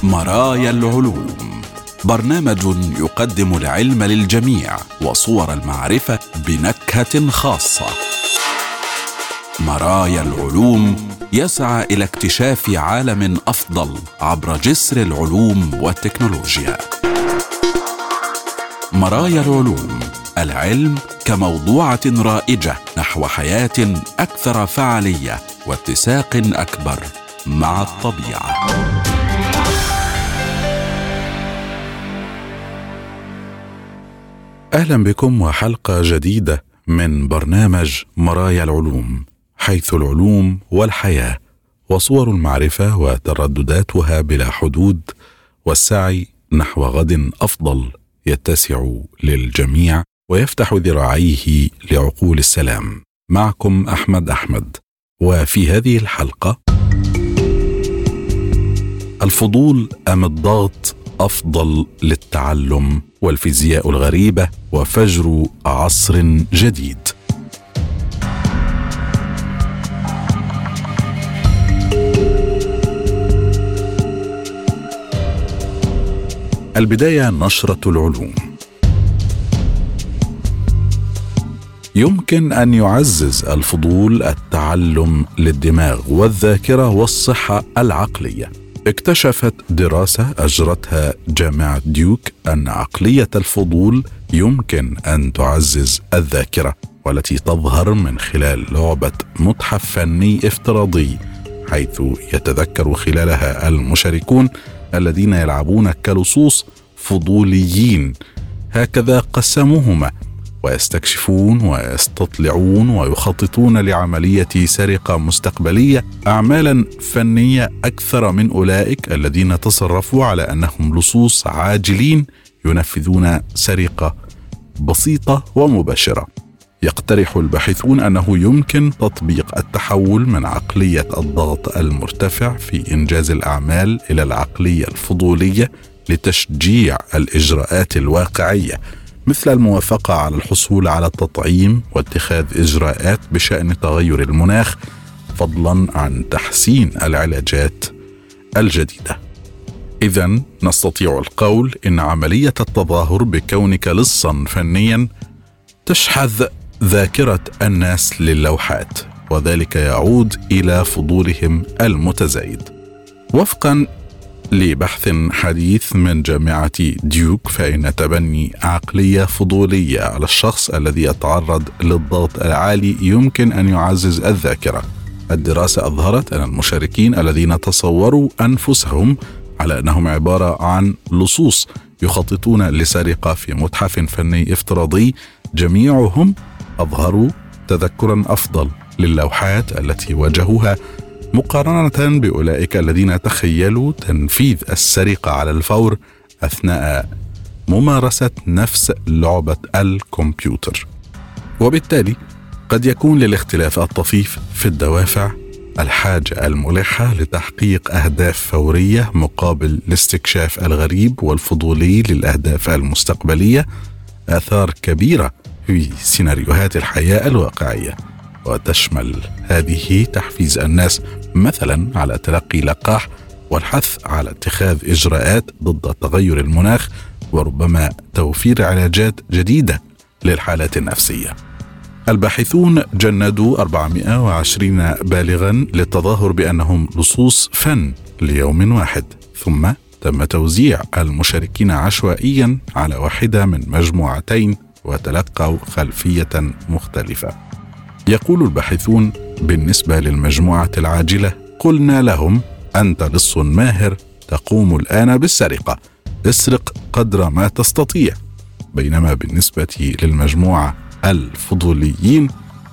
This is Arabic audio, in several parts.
مرايا العلوم، برنامج يقدم العلم للجميع وصور المعرفة بنكهة خاصة. مرايا العلوم يسعى إلى اكتشاف عالم أفضل عبر جسر العلوم والتكنولوجيا. مرايا العلوم، العلم كموضوعة رائجة نحو حياة أكثر فعالية واتساق أكبر مع الطبيعة. أهلا بكم وحلقة جديدة من برنامج مرايا العلوم، حيث العلوم والحياة وصور المعرفة وتردداتها بلا حدود، والسعي نحو غد أفضل يتسع للجميع ويفتح ذراعيه لعقول السلام. معكم أحمد، وفي هذه الحلقة: الفضول أم الضغط أفضل للتعلم، والفيزياء الغريبة، وفجر عصر جديد. البداية نشرة العلوم. يمكن أن يعزز الفضول التعلم للدماغ والذاكرة والصحة العقلية. اكتشفت دراسة أجرتها جامعة ديوك أن عقلية الفضول يمكن أن تعزز الذاكرة، والتي تظهر من خلال لعبة متحف فني افتراضي، حيث يتذكر خلالها المشاركون الذين يلعبون كلصوص فضوليين، هكذا قسموهما، ويستكشفون ويستطلعون ويخططون لعملية سرقة مستقبلية، أعمالا فنية أكثر من أولئك الذين تصرفوا على أنهم لصوص عاجلين ينفذون سرقة بسيطة ومباشرة. يقترح الباحثون أنه يمكن تطبيق التحول من عقلية الضغط المرتفع في إنجاز الأعمال إلى العقلية الفضولية لتشجيع الإجراءات الواقعية، مثل الموافقة على الحصول على التطعيم واتخاذ إجراءات بشأن تغير المناخ، فضلا عن تحسين العلاجات الجديدة. إذن نستطيع القول إن عملية التظاهر بكونك لصا فنيا تشحذ ذاكرة الناس للوحات، وذلك يعود إلى فضولهم المتزايد. وفقا لبحث حديث من جامعة ديوك، فإن تبني عقلية فضولية على الشخص الذي يتعرض للضغط العالي يمكن أن يعزز الذاكرة. الدراسة أظهرت أن المشاركين الذين تصوروا أنفسهم على أنهم عبارة عن لصوص يخططون لسرقة في متحف فني افتراضي، جميعهم أظهروا تذكرا أفضل للوحات التي واجهوها، مقارنة بأولئك الذين تخيلوا تنفيذ السرقة على الفور أثناء ممارسة نفس لعبة الكمبيوتر. وبالتالي قد يكون للاختلاف الطفيف في الدوافع الحاجة الملحة لتحقيق أهداف فورية مقابل الاستكشاف الغريب والفضولي للأهداف المستقبلية آثار كبيرة في سيناريوهات الحياة الواقعية، وتشمل هذه تحفيز الناس مثلا على تلقي لقاح، والحث على اتخاذ إجراءات ضد تغير المناخ، وربما توفير علاجات جديدة للحالات النفسية. الباحثون جندوا 420 بالغا للتظاهر بأنهم لصوص فن ليوم واحد، ثم تم توزيع المشاركين عشوائيا على واحدة من مجموعتين وتلقوا خلفية مختلفة. يقول الباحثون: بالنسبة للمجموعة العاجلة قلنا لهم: أنت لص ماهر تقوم الآن بالسرقة، اسرق قدر ما تستطيع. بينما بالنسبة للمجموعة الفضوليين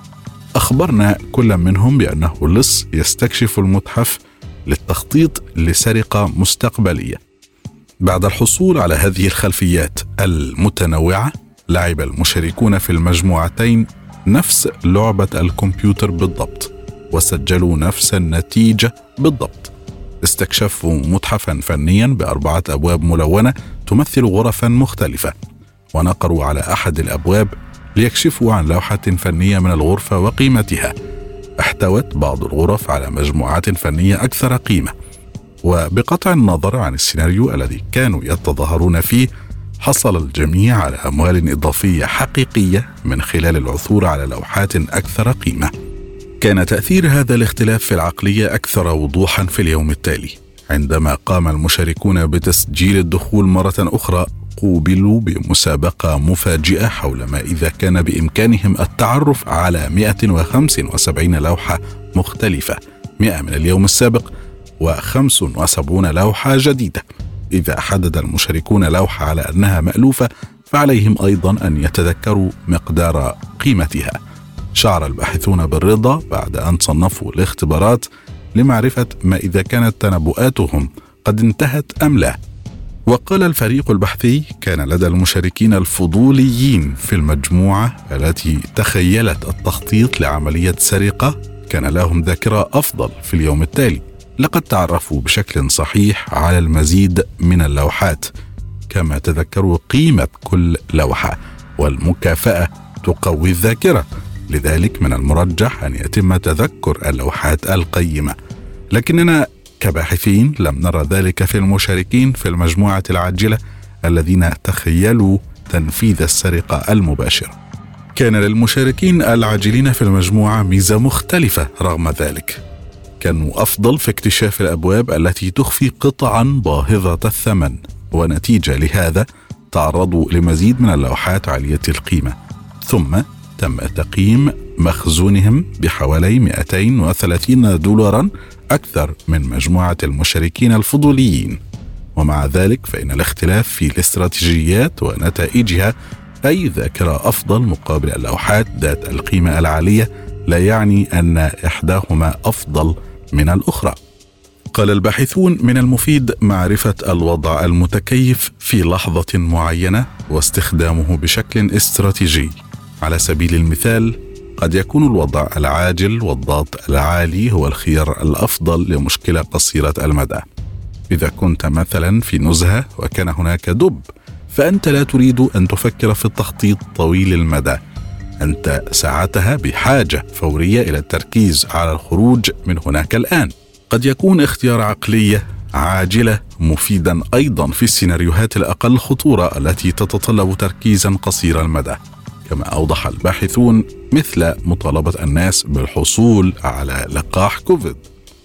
أخبرنا كل منهم بأنه لص يستكشف المتحف للتخطيط لسرقة مستقبلية. بعد الحصول على هذه الخلفيات المتنوعة، لعب المشاركون في المجموعتين نفس لعبة الكمبيوتر بالضبط، وسجلوا نفس النتيجة بالضبط. استكشفوا متحفا فنيا ب4 أبواب ملونة تمثل غرفا مختلفة، ونقروا على أحد الأبواب ليكشفوا عن لوحة فنية من الغرفة وقيمتها. احتوت بعض الغرف على مجموعات فنية أكثر قيمة. وبقطع النظر عن السيناريو الذي كانوا يتظاهرون فيه، حصل الجميع على أموال إضافية حقيقية من خلال العثور على لوحات أكثر قيمة. كان تأثير هذا الاختلاف في العقلية أكثر وضوحا في اليوم التالي، عندما قام المشاركون بتسجيل الدخول مرة أخرى. قوبلوا بمسابقة مفاجئة حول ما إذا كان بإمكانهم التعرف على 175 لوحة مختلفة، 100 من اليوم السابق و75 لوحة جديدة. إذا حدد المشاركون لوحة على أنها مألوفة، فعليهم أيضا أن يتذكروا مقدار قيمتها. شعر الباحثون بالرضا بعد أن صنفوا الاختبارات لمعرفة ما إذا كانت تنبؤاتهم قد انتهت أم لا. وقال الفريق البحثي: كان لدى المشاركين الفضوليين في المجموعة التي تخيلت التخطيط لعملية سرقة كان لهم ذاكرة أفضل في اليوم التالي. لقد تعرفوا بشكل صحيح على المزيد من اللوحات، كما تذكروا قيمة كل لوحة، والمكافأة تقوي الذاكرة. لذلك من المرجح أن يتم تذكر اللوحات القيمة. لكننا كباحثين لم نرى ذلك في المشاركين في المجموعة العاجلة الذين تخيلوا تنفيذ السرقة المباشرة. كان للمشاركين العاجلين في المجموعة ميزة مختلفة. رغم ذلك كانوا أفضل في اكتشاف الأبواب التي تخفي قطعا باهظة الثمن، ونتيجة لهذا تعرضوا لمزيد من اللوحات عالية القيمة. ثم تم تقييم مخزونهم بحوالي $230 أكثر من مجموعة المشاركين الفضوليين. ومع ذلك فإن الاختلاف في الاستراتيجيات ونتائجها، أي ذاكرة أفضل مقابل اللوحات ذات القيمة العالية، لا يعني أن إحداهما أفضل من الأخرى. قال الباحثون: من المفيد معرفة الوضع المتكيف في لحظة معينة واستخدامه بشكل استراتيجي. على سبيل المثال، قد يكون الوضع العاجل والضغط العالي هو الخيار الأفضل لمشكلة قصيرة المدى. إذا كنت مثلا في نزهة وكان هناك دب، فأنت لا تريد أن تفكر في التخطيط طويل المدى. أنت ساعتها بحاجة فورية إلى التركيز على الخروج من هناك الآن. قد يكون اختيار عقلية عاجلة مفيدا أيضا في السيناريوهات الأقل خطورة التي تتطلب تركيزا قصير المدى، كما أوضح الباحثون، مثل مطالبة الناس بالحصول على لقاح كوفيد.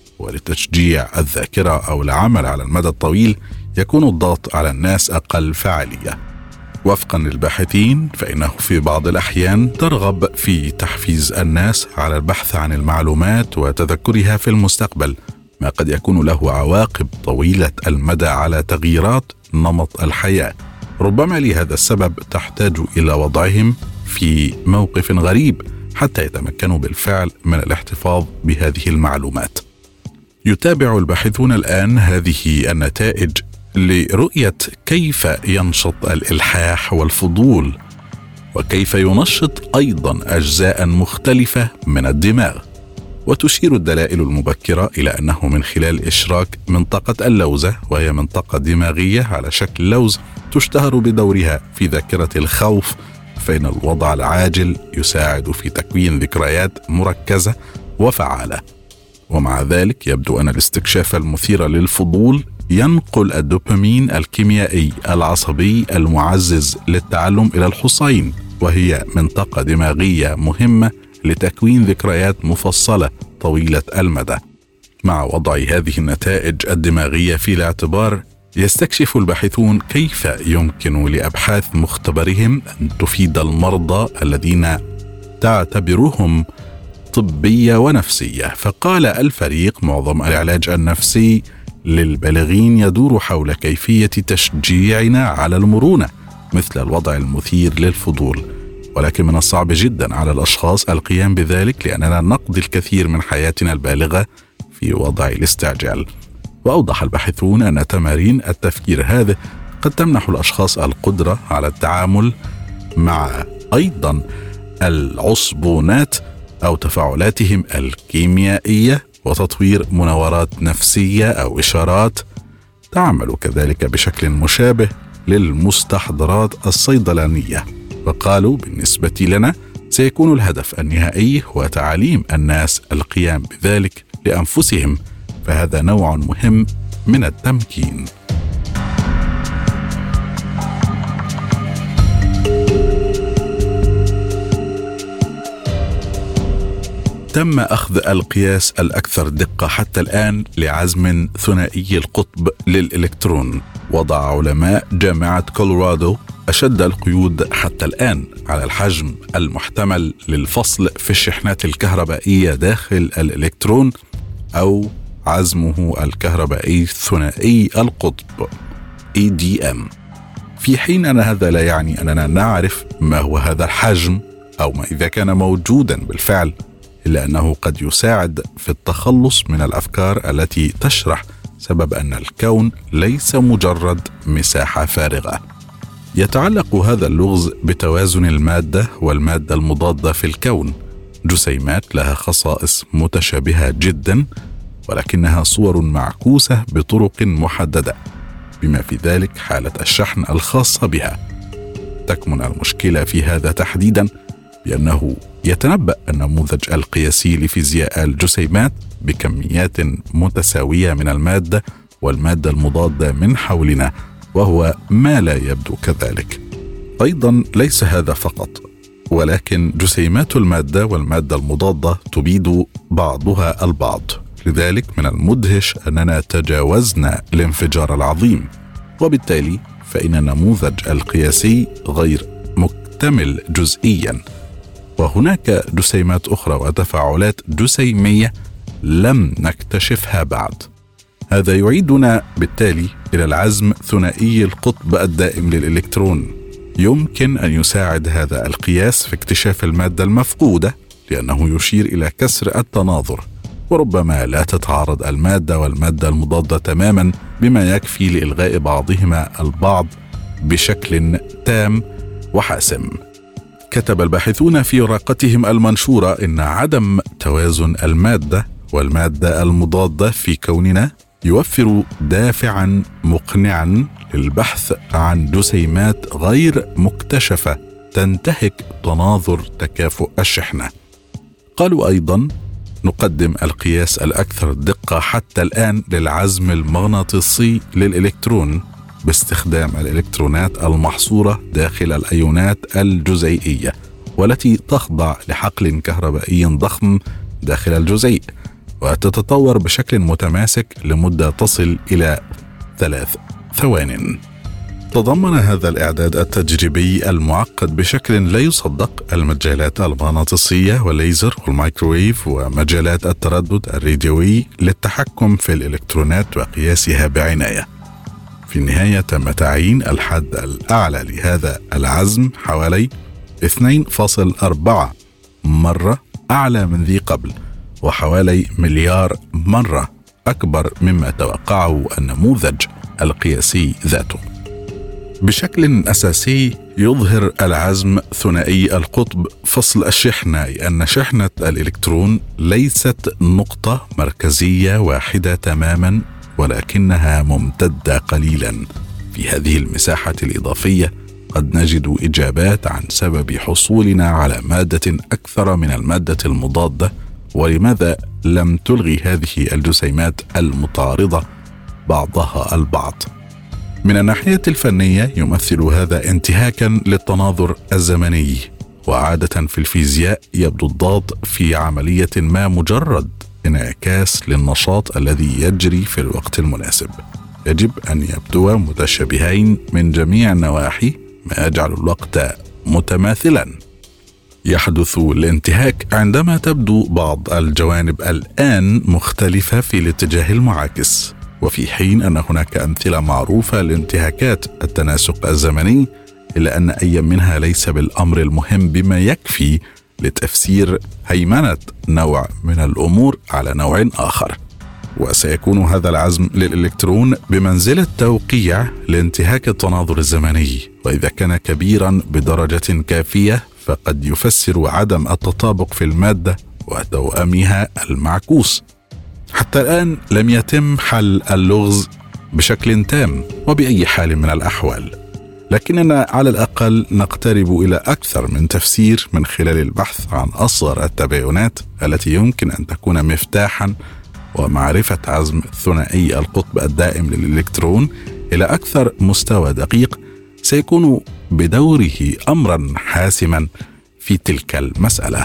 ولتشجيع الذاكرة أو العمل على المدى الطويل يكون الضغط على الناس أقل فعالية. وفقا للباحثين فإنه في بعض الأحيان ترغب في تحفيز الناس على البحث عن المعلومات وتذكرها في المستقبل، ما قد يكون له عواقب طويلة المدى على تغييرات نمط الحياة. ربما لهذا السبب تحتاج إلى وضعهم في موقف غريب حتى يتمكنوا بالفعل من الاحتفاظ بهذه المعلومات. يتابع الباحثون الآن هذه النتائج لرؤية كيف ينشط الإلحاح والفضول، وكيف ينشط أيضا أجزاء مختلفة من الدماغ. وتشير الدلائل المبكرة إلى أنه من خلال إشراك منطقة اللوزة، وهي منطقة دماغية على شكل لوز تشتهر بدورها في ذاكرة الخوف، فإن الوضع العاجل يساعد في تكوين ذكريات مركزة وفعالة. ومع ذلك يبدو أن الاستكشاف المثير للفضول ينقل الدوبامين الكيميائي العصبي المعزز للتعلم إلى الحصين، وهي منطقة دماغية مهمة لتكوين ذكريات مفصلة طويلة المدى. مع وضع هذه النتائج الدماغية في الاعتبار، يستكشف الباحثون كيف يمكن لأبحاث مختبرهم أن تفيد المرضى الذين تعتبرهم طبية ونفسية. فقال الفريق: معظم العلاج النفسي للبالغين يدور حول كيفية تشجيعنا على المرونة، مثل الوضع المثير للفضول، ولكن من الصعب جدا على الأشخاص القيام بذلك لأننا نقضي الكثير من حياتنا البالغة في وضع الاستعجال. وأوضح الباحثون أن تمارين التفكير هذه قد تمنح الأشخاص القدرة على التعامل مع أيضا العصبونات أو تفاعلاتهم الكيميائية، وتطوير مناورات نفسية أو إشارات تعمل كذلك بشكل مشابه للمستحضرات الصيدلانية. وقالوا: بالنسبة لنا سيكون الهدف النهائي هو تعليم الناس القيام بذلك لأنفسهم، فهذا نوع مهم من التمكين. تم أخذ القياس الأكثر دقة حتى الآن لعزم ثنائي القطب للإلكترون. وضع علماء جامعة كولورادو أشد القيود حتى الآن على الحجم المحتمل للفصل في الشحنات الكهربائية داخل الإلكترون أو عزمه الكهربائي ثنائي القطب EDM، في حين أن هذا لا يعني أننا نعرف ما هو هذا الحجم أو ما إذا كان موجودا بالفعل، إلا أنه قد يساعد في التخلص من الأفكار التي تشرح سبب أن الكون ليس مجرد مساحة فارغة. يتعلق هذا اللغز بتوازن المادة والمادة المضادة في الكون، جسيمات لها خصائص متشابهة جدا ولكنها صور معكوسة بطرق محددة، بما في ذلك حالة الشحن الخاصة بها. تكمن المشكلة في هذا تحديدا بأنه يتنبأ النموذج القياسي لفيزياء الجسيمات بكميات متساوية من المادة والمادة المضادة من حولنا، وهو ما لا يبدو كذلك. أيضا ليس هذا فقط، ولكن جسيمات المادة والمادة المضادة تبيد بعضها البعض. لذلك من المدهش أننا تجاوزنا الانفجار العظيم، وبالتالي فإن النموذج القياسي غير مكتمل جزئيا، وهناك جسيمات أخرى وتفاعلات جسيمية لم نكتشفها بعد. هذا يعيدنا بالتالي إلى العزم ثنائي القطب الدائم للإلكترون. يمكن أن يساعد هذا القياس في اكتشاف المادة المفقودة، لأنه يشير إلى كسر التناظر، وربما لا تتعارض المادة والمادة المضادة تماما بما يكفي لإلغاء بعضهما البعض بشكل تام وحاسم. كتب الباحثون في ورقتهم المنشورة إن عدم توازن المادة والمادة المضادة في كوننا يوفر دافعا مقنعا للبحث عن جسيمات غير مكتشفة تنتهك تناظر تكافؤ الشحنة. قالوا أيضا: نقدم القياس الأكثر دقة حتى الآن للعزم المغناطيسي للإلكترون باستخدام الإلكترونات المحصورة داخل الأيونات الجزيئية، والتي تخضع لحقل كهربائي ضخم داخل الجزيء وتتطور بشكل متماسك لمدة تصل إلى 3 ثوان. تضمن هذا الإعداد التجريبي المعقد بشكل لا يصدق المجالات المغناطيسية والليزر والميكروويف ومجالات التردد الراديوي للتحكم في الإلكترونات وقياسها بعناية. في النهاية تم تعيين الحد الأعلى لهذا العزم حوالي 2.4 مرة أعلى من ذي قبل، وحوالي 1 مليار مرة أكبر مما توقعه النموذج القياسي ذاته. بشكل أساسي يظهر العزم ثنائي القطب فصل الشحنة، لأن شحنة الإلكترون ليست نقطة مركزية واحدة تماما، ولكنها ممتدة قليلا. في هذه المساحة الإضافية قد نجد إجابات عن سبب حصولنا على مادة أكثر من المادة المضادة، ولماذا لم تلغي هذه الجسيمات المتعارضة بعضها البعض. من الناحية الفنية يمثل هذا انتهاكا للتناظر الزمني، وعادة في الفيزياء يبدو الضاد في عملية ما مجرد انعكاس للنشاط الذي يجري في الوقت المناسب. يجب أن يبدو متشابهين من جميع النواحي، ما يجعل الوقت متماثلا. يحدث الانتهاك عندما تبدو بعض الجوانب الآن مختلفة في الاتجاه المعاكس، وفي حين أن هناك أمثلة معروفة لانتهاكات التناسق الزمني، إلا أن أي منها ليس بالأمر المهم بما يكفي لتفسير هيمنة نوع من الأمور على نوع آخر. وسيكون هذا العزم للإلكترون بمنزلة توقيع لانتهاك التناظر الزمني، وإذا كان كبيرا بدرجة كافية فقد يفسر عدم التطابق في المادة وتوأمها المعكوس. حتى الآن لم يتم حل اللغز بشكل تام وبأي حال من الأحوال، لكننا على الأقل نقترب إلى أكثر من تفسير من خلال البحث عن أصغر التباينات التي يمكن أن تكون مفتاحا ومعرفة عزم ثنائي القطب الدائم للإلكترون إلى أكثر مستوى دقيق سيكون بدوره أمرا حاسما في تلك المسألة.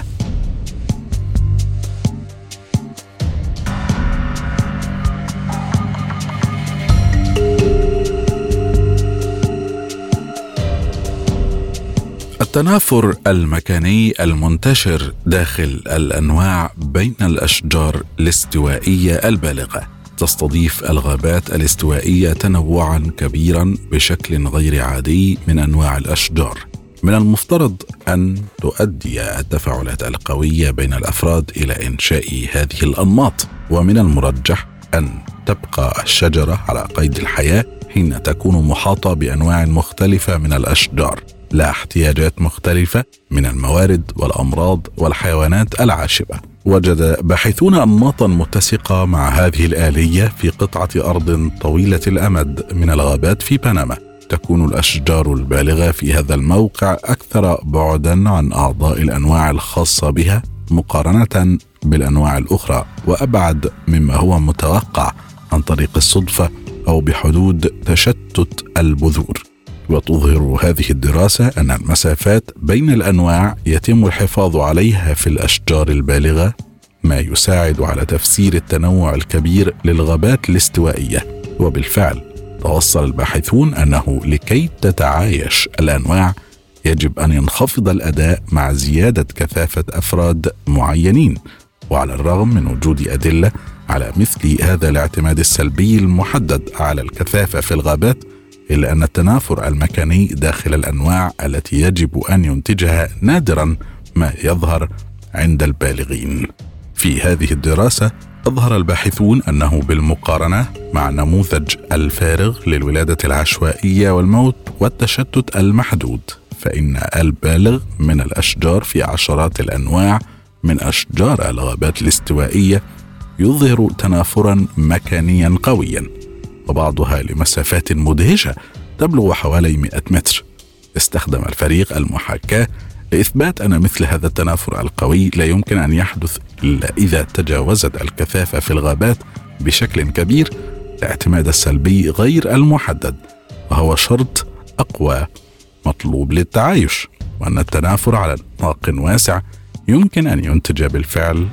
التنافر المكاني المنتشر داخل الأنواع بين الأشجار الاستوائية البالغة. تستضيف الغابات الاستوائية تنوعا كبيرا بشكل غير عادي من أنواع الأشجار. من المفترض أن تؤدي التفاعلات القوية بين الأفراد إلى إنشاء هذه الأنماط، ومن المرجح أن تبقى الشجرة على قيد الحياة حين تكون محاطة بأنواع مختلفة من الأشجار لها احتياجات مختلفة من الموارد والأمراض والحيوانات العاشبة. وجد باحثون أنماطا متسقة مع هذه الآلية في قطعة أرض طويلة الأمد من الغابات في بنما. تكون الأشجار البالغة في هذا الموقع أكثر بعدا عن أعضاء الأنواع الخاصة بها مقارنة بالأنواع الأخرى، وأبعد مما هو متوقع عن طريق الصدفة أو بحدود تشتت البذور. وتظهر هذه الدراسة أن المسافات بين الأنواع يتم الحفاظ عليها في الأشجار البالغة، ما يساعد على تفسير التنوع الكبير للغابات الاستوائية. وبالفعل توصل الباحثون أنه لكي تتعايش الأنواع يجب أن ينخفض الأداء مع زيادة كثافة أفراد معينين. وعلى الرغم من وجود أدلة على مثل هذا الاعتماد السلبي المحدد على الكثافة في الغابات، إلا أن التنافر المكاني داخل الأنواع التي يجب أن ينتجها نادرا ما يظهر عند البالغين. في هذه الدراسة أظهر الباحثون أنه بالمقارنة مع نموذج الفارغ للولادة العشوائية والموت والتشتت المحدود، فإن البالغ من الأشجار في عشرات الأنواع من أشجار الغابات الاستوائية يظهر تنافرا مكانيا قويا، وبعضها لمسافات مدهشة تبلغ حوالي 100 متر. استخدم الفريق المحاكاة لإثبات أن مثل هذا التنافر القوي لا يمكن أن يحدث إلا إذا تجاوزت الكثافة في الغابات بشكل كبير الاعتماد السلبي غير المحدد، وهو شرط أقوى مطلوب للتعايش، وأن التنافر على نطاق واسع يمكن أن ينتج بالفعل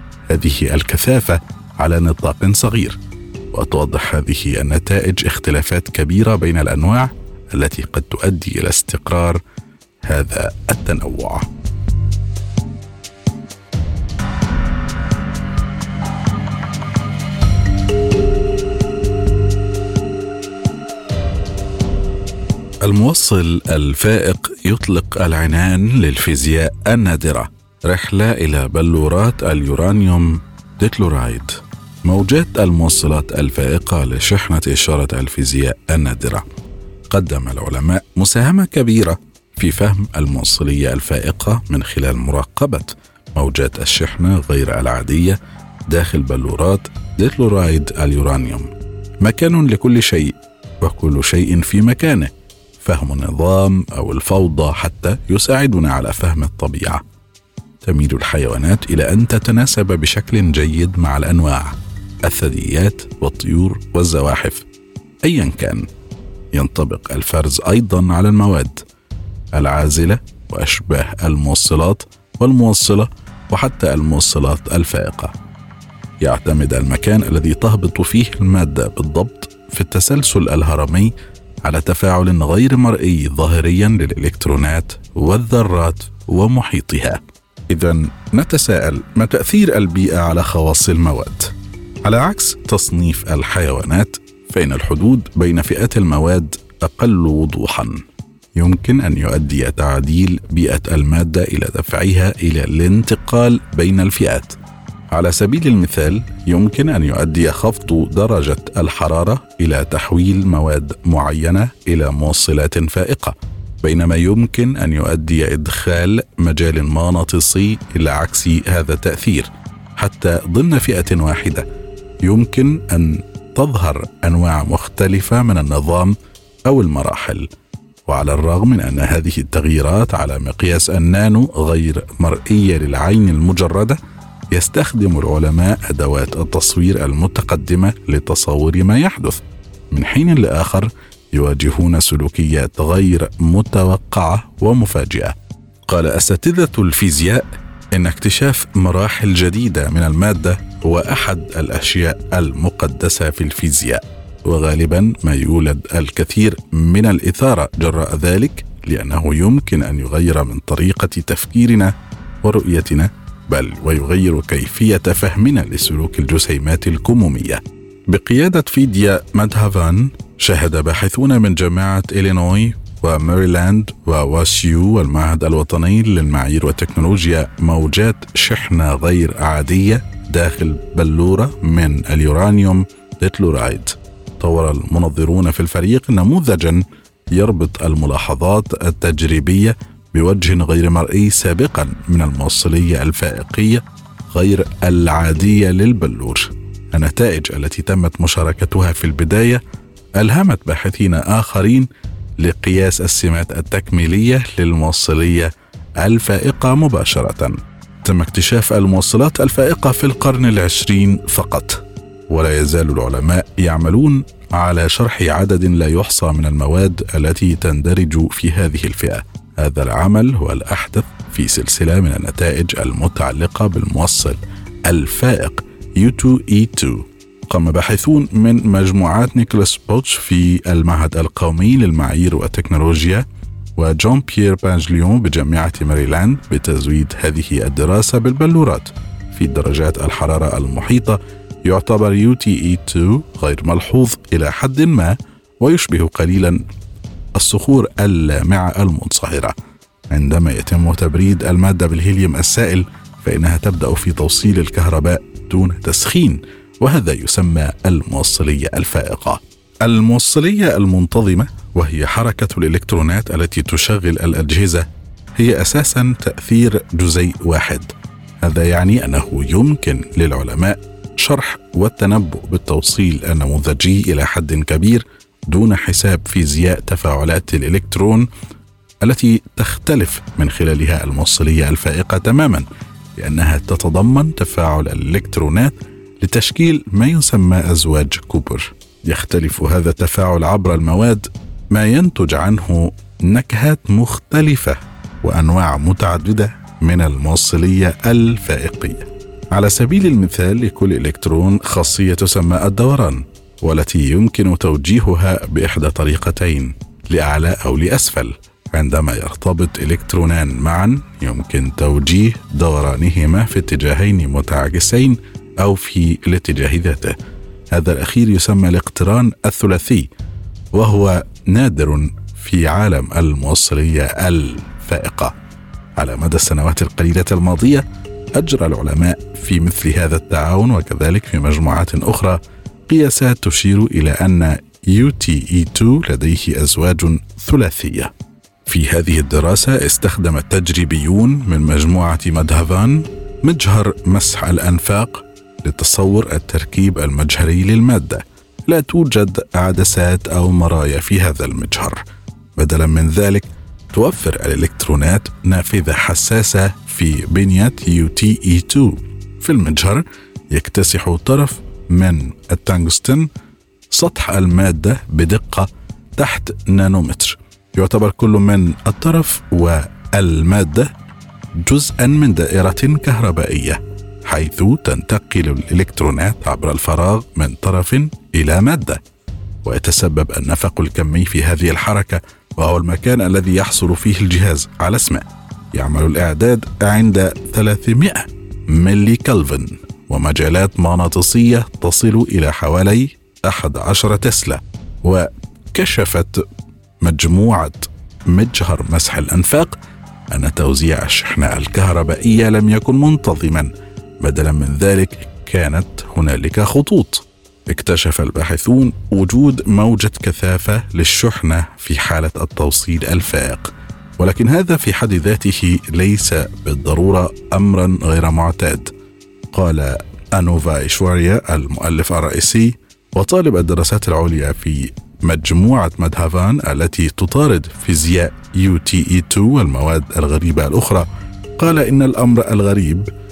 هذه الكثافة على نطاق صغير. وتوضح هذه النتائج اختلافات كبيرة بين الأنواع التي قد تؤدي إلى استقرار هذا التنوع. الموصل الفائق يطلق العنان للفيزياء النادرة، رحلة إلى بلورات اليورانيوم ديتلورايد، موجات الموصلات الفائقة لشحنة إشارة الفيزياء النادرة. قدم العلماء مساهمة كبيرة في فهم الموصلية الفائقة من خلال مراقبة موجات الشحنة غير العادية داخل بلورات ديتلورايد اليورانيوم. مكان لكل شيء وكل شيء في مكانه. فهم النظام أو الفوضى حتى يساعدنا على فهم الطبيعة. تميل الحيوانات إلى أن تتناسب بشكل جيد مع الأنواع، الثدييات والطيور والزواحف أيا كان. ينطبق الفرز أيضا على المواد العازلة وأشباه الموصلات والموصلة وحتى الموصلات الفائقة. يعتمد المكان الذي تهبط فيه المادة بالضبط في التسلسل الهرمي على تفاعل غير مرئي ظاهريا للإلكترونات والذرات ومحيطها. إذن نتساءل: ما تأثير البيئة على خواص المواد؟ على عكس تصنيف الحيوانات، فإن الحدود بين فئات المواد أقل وضوحا. يمكن أن يؤدي تعديل بيئة المادة إلى دفعها إلى الانتقال بين الفئات. على سبيل المثال، يمكن أن يؤدي خفض درجة الحرارة إلى تحويل مواد معينة إلى موصلات فائقة، بينما يمكن أن يؤدي إدخال مجال مغناطيسي إلى عكس هذا التأثير. حتى ضمن فئة واحدة يمكن أن تظهر أنواع مختلفة من النظام أو المراحل. وعلى الرغم من أن هذه التغييرات على مقياس النانو غير مرئية للعين المجردة، يستخدم العلماء أدوات التصوير المتقدمة لتصور ما يحدث، من حين لآخر يواجهون سلوكيات غير متوقعة ومفاجئة. قال أساتذة الفيزياء إن اكتشاف مراحل جديدة من المادة هو أحد الأشياء المقدسة في الفيزياء، وغالبا ما يولد الكثير من الإثارة جراء ذلك، لأنه يمكن أن يغير من طريقة تفكيرنا ورؤيتنا، بل ويغير كيفية فهمنا لسلوك الجسيمات الكمومية. بقيادة فيديا مادهافان شهد باحثون من جامعة إلينوي وماريلاند وواسيو والمعهد الوطني للمعايير والتكنولوجيا موجات شحنة غير عادية داخل بلورة من اليورانيوم تتلورايد. طور المنظرون في الفريق نموذجا يربط الملاحظات التجريبية بوجه غير مرئي سابقا من الموصلية الفائقية غير العادية للبلور. النتائج التي تمت مشاركتها في البداية ألهمت باحثين آخرين لقياس السمات التكميلية للموصلية الفائقة مباشرة. تم اكتشاف الموصلات الفائقة في القرن العشرين فقط، ولا يزال العلماء يعملون على شرح عدد لا يحصى من المواد التي تندرج في هذه الفئة. هذا العمل هو الأحدث في سلسلة من النتائج المتعلقة بالموصل الفائق U2E2. قام باحثون من مجموعات نيكولاس بوتش في المعهد القومي للمعايير والتكنولوجيا وجون بيير بانجليون بجامعة ماريلاند بتزويد هذه الدراسة بالبلورات. في درجات الحرارة المحيطة يعتبر UTE2 غير ملحوظ إلى حد ما، ويشبه قليلا الصخور اللامعة المنصهرة. عندما يتم تبريد المادة بالهيليوم السائل فإنها تبدأ في توصيل الكهرباء دون تسخين، وهذا يسمى الموصلية الفائقة. الموصلية المنتظمة، وهي حركة الإلكترونات التي تشغل الأجهزة، هي أساسا تأثير جزيء واحد. هذا يعني أنه يمكن للعلماء شرح والتنبؤ بالتوصيل النموذجي إلى حد كبير دون حساب فيزياء تفاعلات الإلكترون التي تختلف من خلالها الموصلية الفائقة تماما، لأنها تتضمن تفاعل الإلكترونات لتشكيل ما يسمى أزواج كوبر. يختلف هذا التفاعل عبر المواد، ما ينتج عنه نكهات مختلفة وأنواع متعددة من الموصلية الفائقية. على سبيل المثال، لكل إلكترون خاصية تسمى الدوران، والتي يمكن توجيهها بإحدى طريقتين، لأعلى أو لأسفل. عندما يرتبط إلكترونان معا يمكن توجيه دورانهما في اتجاهين متعاكسين أو في الاتجاه ذاته. هذا الأخير يسمى الاقتران الثلاثي، وهو نادر في عالم الموصلية الفائقة. على مدى السنوات القليلة الماضية أجرى العلماء في مثل هذا التعاون، وكذلك في مجموعات أخرى، قياسات تشير إلى أن UTE2 لديه أزواج ثلاثية. في هذه الدراسة استخدم التجريبيون من مجموعة مادهافان مجهر مسح الأنفاق لتصور التركيب المجهري للمادة. لا توجد عدسات أو مرايا في هذا المجهر. بدلا من ذلك توفر الإلكترونات نافذة حساسة في بنية UTE2. في المجهر يكتسح طرف من التنغستن سطح المادة بدقة تحت نانومتر. يعتبر كل من الطرف والمادة جزءا من دائرة كهربائية، حيث تنتقل الإلكترونات عبر الفراغ من طرف إلى مادة. ويتسبب النفق الكمي في هذه الحركة، وهو المكان الذي يحصل فيه الجهاز على اسمه. يعمل الإعداد عند 300 ملي كلفن، ومجالات مغناطيسية تصل إلى حوالي 11 تسلا. وكشفت مجموعة مجهر مسح الأنفاق أن توزيع الشحنة الكهربائية لم يكن منتظما، بدلا من ذلك كانت هنالك خطوط. اكتشف الباحثون وجود موجة كثافة للشحنة في حالة التوصيل الفائق، ولكن هذا في حد ذاته ليس بالضرورة أمرا غير معتاد. قال أنوفا إشواريا المؤلف الرئيسي وطالب الدراسات العليا في مجموعة مادهافان التي تطارد فيزياء UTE2 والمواد الغريبة الأخرى، قال إن الأمر الغريب هو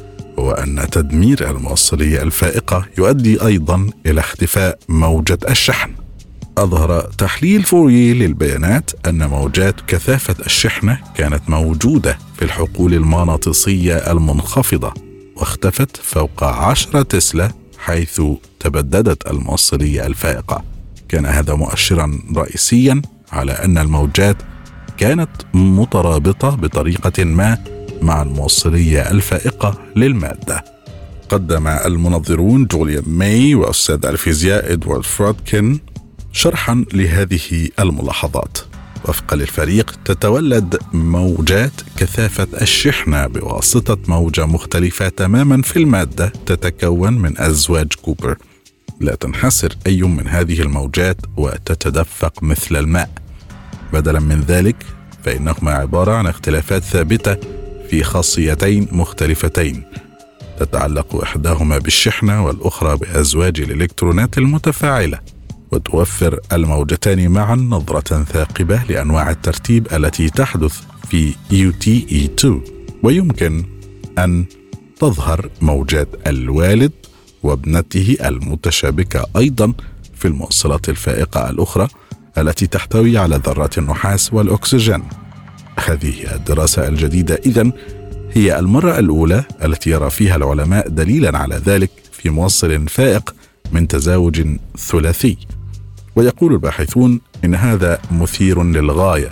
هو أن تدمير الموصلية الفائقة يؤدي أيضا إلى اختفاء موجة الشحن. أظهر تحليل فوريه للبيانات أن موجات كثافة الشحنة كانت موجودة في الحقول المغناطيسية المنخفضة واختفت فوق 10 تسلا حيث تبددت الموصلية الفائقة. كان هذا مؤشرا رئيسيا على أن الموجات كانت مترابطة بطريقة ما مع الموصلية الفائقة للمادة. قدم المنظرون جوليان ماي وأستاذ الفيزياء إدوارد فرودكين شرحا لهذه الملاحظات. وفقا للفريق تتولد موجات كثافة الشحنة بواسطة موجة مختلفة تماما في المادة تتكون من أزواج كوبر. لا تنحسر أي من هذه الموجات وتتدفق مثل الماء. بدلا من ذلك فإنهما عبارة عن اختلافات ثابتة في خاصيتين مختلفتين تتعلق إحداهما بالشحنة والأخرى بأزواج الإلكترونات المتفاعلة، وتوفر الموجتان معا نظرة ثاقبة لأنواع الترتيب التي تحدث في UTE2. ويمكن أن تظهر موجات الوالد وابنته المتشابكة أيضا في الموصلات الفائقة الأخرى التي تحتوي على ذرات النحاس والأكسجين. هذه الدراسة الجديدة إذن هي المرة الأولى التي يرى فيها العلماء دليلا على ذلك في موصل فائق من تزاوج ثلاثي. ويقول الباحثون إن هذا مثير للغاية.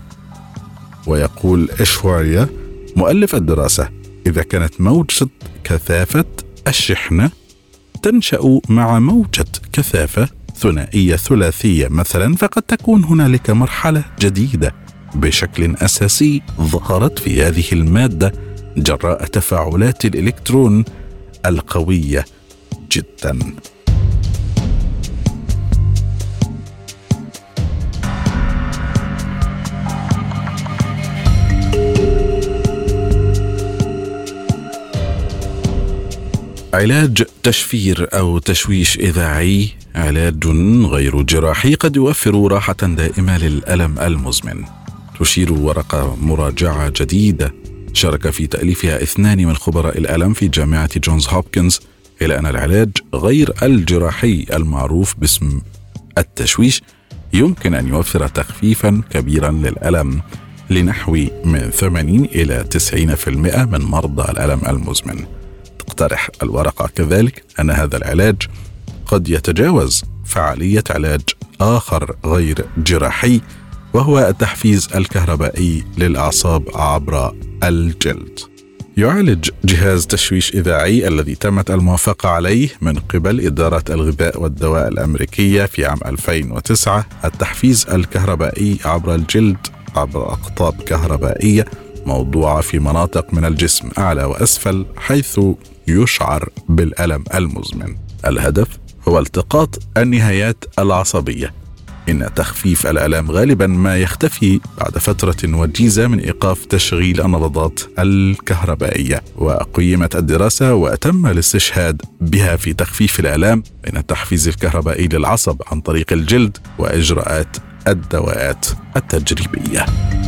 ويقول إشواريا مؤلف الدراسة إذا كانت موجة كثافة الشحنة تنشأ مع موجة كثافة ثنائية ثلاثية مثلا، فقد تكون هنالك مرحلة جديدة بشكل أساسي ظهرت في هذه المادة جراء تفاعلات الإلكترون القوية جدا. علاج تشفير أو تشويش إذاعي علاج غير جراحي قد يوفر راحة دائمة للألم المزمن. تشير ورقة مراجعة جديدة شارك في تأليفها 2 من خبراء الألم في جامعة جونز هوبكنز إلى أن العلاج غير الجراحي المعروف باسم التشويش يمكن أن يوفر تخفيفا كبيرا للألم لنحو من 80 إلى 90% من مرضى الألم المزمن. تقترح الورقة كذلك أن هذا العلاج قد يتجاوز فعالية علاج آخر غير جراحي وهو التحفيز الكهربائي للأعصاب عبر الجلد. يعالج جهاز تشويش إذاعي الذي تمت الموافقة عليه من قبل إدارة الغذاء والدواء الأمريكية في عام 2009 التحفيز الكهربائي عبر الجلد عبر أقطاب كهربائية موضوعة في مناطق من الجسم أعلى وأسفل حيث يشعر بالألم المزمن. الهدف هو التقاط النهايات العصبية. إن تخفيف الآلام غالبا ما يختفي بعد فترة وجيزة من إيقاف تشغيل النبضات الكهربائية. وقيمت الدراسة وتم الاستشهاد بها في تخفيف الآلام بين التحفيز الكهربائي للعصب عن طريق الجلد وإجراءات الدواءات التجريبية.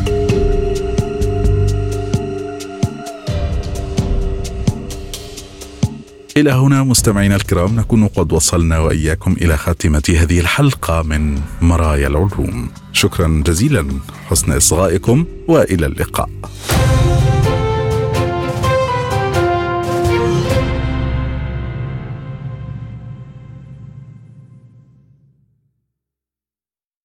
إلى هنا مستمعينا الكرام نكون قد وصلنا وإياكم إلى خاتمة هذه الحلقة من مرايا العلوم. شكرا جزيلا حسن إصغائكم وإلى اللقاء.